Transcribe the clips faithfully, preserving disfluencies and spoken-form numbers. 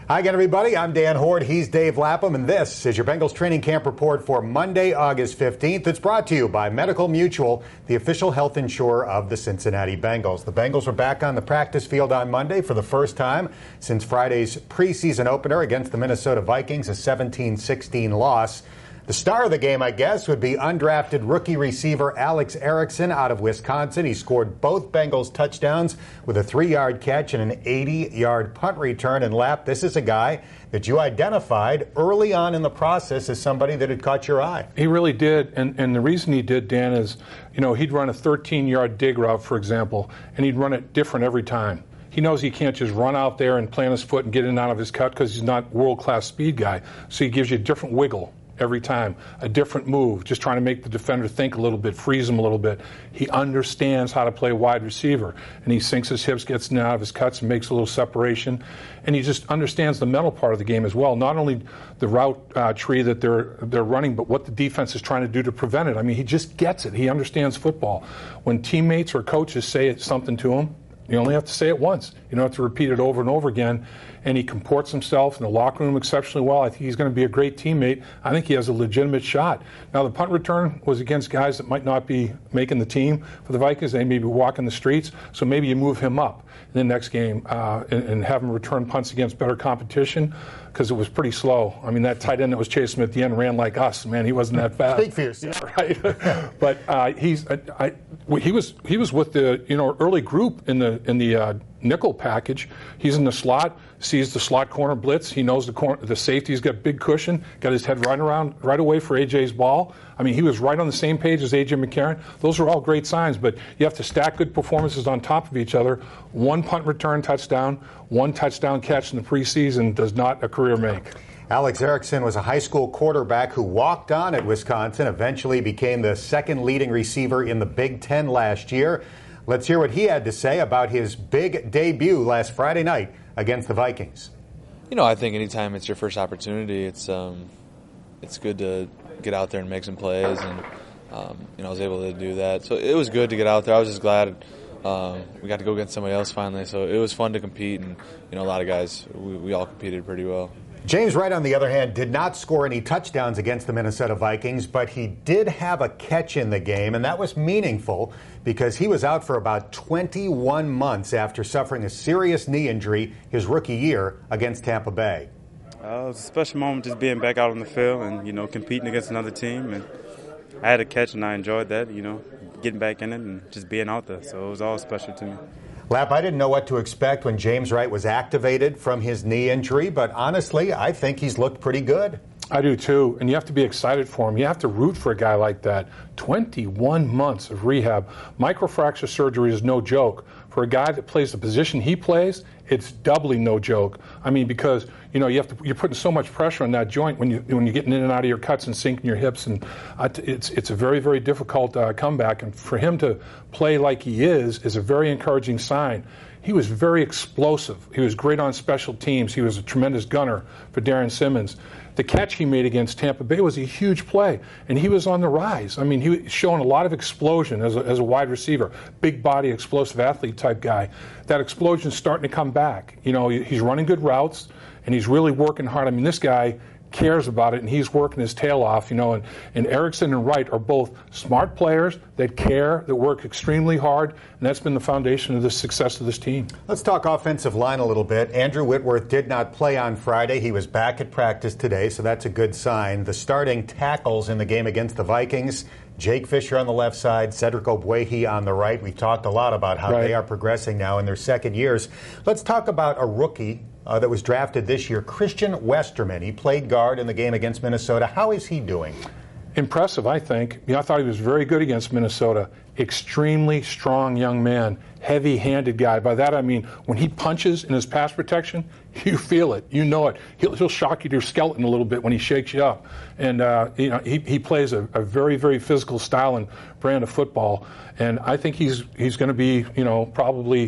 Hi again, everybody. I'm Dan Hoard. He's Dave Lapham, and this is your Bengals training camp report for Monday, August fifteenth. It's brought to you by Medical Mutual, the official health insurer of the Cincinnati Bengals. The Bengals were back on the practice field on Monday for the first time since Friday's preseason opener against the Minnesota Vikings, a seventeen sixteen loss. The star of the game, I guess, would be undrafted rookie receiver Alex Erickson out of Wisconsin. He scored both Bengals touchdowns with a three-yard catch and an eighty-yard punt return. And Lap, this is a guy that you identified early on in the process as somebody that had caught your eye. He really did, and, and the reason he did, Dan, is, you know, he'd run a thirteen-yard dig route, for example, and he'd run it different every time. He knows he can't just run out there and plant his foot and get in and out of his cut because he's not a world-class speed guy. So he gives you a different wiggle every time, a different move, just trying to make the defender think a little bit, freeze him a little bit. He understands how to play wide receiver, and he sinks his hips, gets in and out of his cuts, and makes a little separation. And he just understands the mental part of the game as well, not only the route uh, tree that they're they're running, but what the defense is trying to do to prevent it. I mean, he just gets it. He understands football. When teammates or coaches say something to him, you only have to say it once. You don't have to repeat it over and over again. And he comports himself in the locker room exceptionally well. I think he's going to be a great teammate. I think he has a legitimate shot. Now, the punt return was against guys that might not be making the team for the Vikings. They may be walking the streets. So maybe you move him up in the next game uh, and, and have him return punts against better competition, because it was pretty slow. I mean, that tight end that was chasing him at the end ran like us. Man, he wasn't that fast. Big for yourself. Right. But uh, he's I, I, he was he was with the you know early group in the in the uh, nickel package. He's in the slot, sees the slot corner blitz. He knows the corner, the safety's got big cushion, got his head right around right away for A J's ball. I mean, he was right on the same page as A J McCarron. Those are all great signs, but you have to stack good performances on top of each other. One punt return touchdown, one touchdown catch in the preseason does not a career make. Alex Erickson was a high school quarterback who walked on at Wisconsin, eventually became the second leading receiver in the Big Ten last year. Let's hear what he had to say about his big debut last Friday night against the Vikings. You know, I think anytime it's your first opportunity, it's um, it's good to get out there and make some plays, and um, you know, I was able to do that. So it was good to get out there. I was just glad um, we got to go against somebody else finally. So it was fun to compete, and you know, a lot of guys, we, we all competed pretty well. James Wright, on the other hand, did not score any touchdowns against the Minnesota Vikings, but he did have a catch in the game, and that was meaningful because he was out for about twenty-one months after suffering a serious knee injury his rookie year against Tampa Bay. Uh, it was a special moment just being back out on the field and, you know, competing against another team. And I had a catch, and I enjoyed that, you know, getting back in it and just being out there. So it was all special to me. Lap, I didn't know what to expect when James Wright was activated from his knee injury, but honestly, I think he's looked pretty good. I do too, and you have to be excited for him. You have to root for a guy like that. twenty-one months of rehab. Microfracture surgery is no joke. For a guy that plays the position he plays, it's doubly no joke. I mean, because you know you have to, you're putting so much pressure on that joint when you when you're getting in and out of your cuts and sinking your hips, and uh, it's it's a very very difficult uh, comeback. And for him to play like he is is a very encouraging sign. He was very explosive. He was great on special teams. He was a tremendous gunner for Darren Simmons. The catch he made against Tampa Bay was a huge play, and he was on the rise. I mean, he was showing a lot of explosion as a, as a wide receiver, big body, explosive athlete type guy. That explosion's starting to come back. You know, he's running good routes, and he's really working hard. I mean, this guy cares about it, and he's working his tail off, you know, and, and Erickson and Wright are both smart players that care, that work extremely hard, and that's been the foundation of the success of this team. Let's talk offensive line a little bit. Andrew Whitworth did not play on Friday. He was back at practice today, so that's a good sign. The starting tackles in the game against the Vikings, Jake Fisher on the left side, Cedric Ogbuehi on the right. We've talked a lot about how right. they are progressing now in their second years. Let's talk about a rookie Uh, that was drafted this year, Christian Westerman. He played guard in the game against Minnesota. How is he doing? Impressive, I think. Yeah, I thought he was very good against Minnesota. Extremely strong young man, heavy-handed guy. By that I mean when he punches in his pass protection, you feel it, you know it. He'll, he'll shock you to your skeleton a little bit when he shakes you up. And uh, you know he, he plays a, a very, very physical style and brand of football. And I think he's he's going to be, you know, probably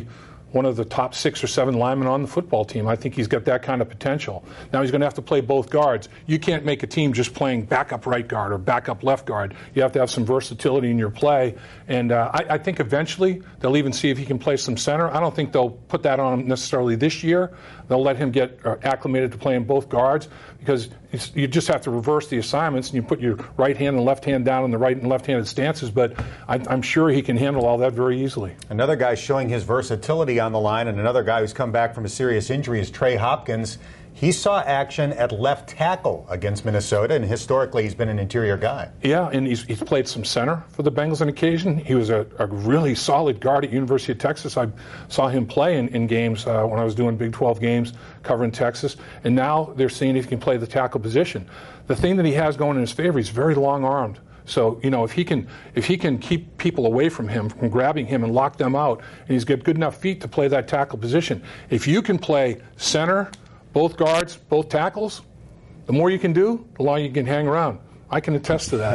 one of the top six or seven linemen on the football team. I think he's got that kind of potential. Now he's going to have to play both guards. You can't make a team just playing backup right guard or backup left guard. You have to have some versatility in your play. And uh, I, I think eventually they'll even see if he can play some center. I don't think they'll put that on him necessarily this year. They'll let him get uh, acclimated to playing both guards, because it's, you just have to reverse the assignments and you put your right hand and left hand down in the right and left-handed stances. But I, I'm sure he can handle all that very easily. Another guy showing his versatility on the line, and another guy who's come back from a serious injury, is Trey Hopkins. He saw action at left tackle against Minnesota, and historically he's been an interior guy. Yeah, and he's, he's played some center for the Bengals on occasion. He was a, a really solid guard at University of Texas. I saw him play in, in games uh, when I was doing Big twelve games covering Texas, and now they're seeing if he can play the tackle position. The thing that he has going in his favor, he's very long-armed. So, you know, if he can if he can keep people away from him, from grabbing him and lock them out, and he's got good enough feet to play that tackle position. If you can play center, both guards, both tackles, the more you can do, the longer you can hang around. I can attest to that.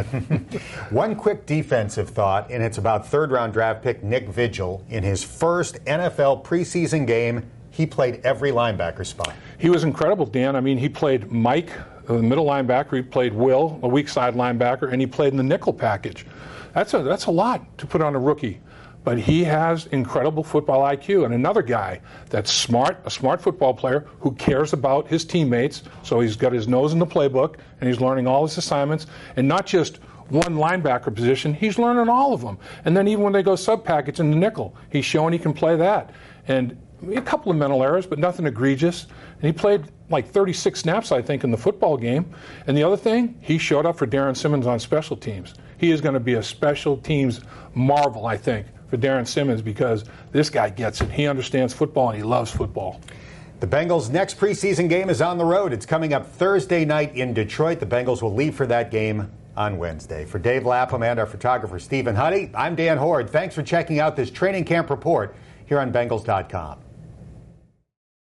One quick defensive thought, and it's about third-round draft pick Nick Vigil. In his first N F L preseason game, he played every linebacker spot. He was incredible, Dan. I mean, he played Mike, the middle linebacker. He played Will, a weak side linebacker, and he played in the nickel package. That's a that's a lot to put on a rookie. But he has incredible football I Q. And another guy that's smart, a smart football player who cares about his teammates. So he's got his nose in the playbook, and he's learning all his assignments. And not just one linebacker position, he's learning all of them. And then even when they go sub-package in the nickel, he's showing he can play that. And a couple of mental errors, but nothing egregious. And he played like thirty-six snaps, I think, in the football game. And the other thing, he showed up for Darren Simmons on special teams. He is going to be a special teams marvel, I think, for Darren Simmons, because this guy gets it. He understands football, and he loves football. The Bengals' next preseason game is on the road. It's coming up Thursday night in Detroit. The Bengals will leave for that game on Wednesday. For Dave Lapham and our photographer, Stephen Huddy, I'm Dan Hoard. Thanks for checking out this training camp report here on Bengals dot com.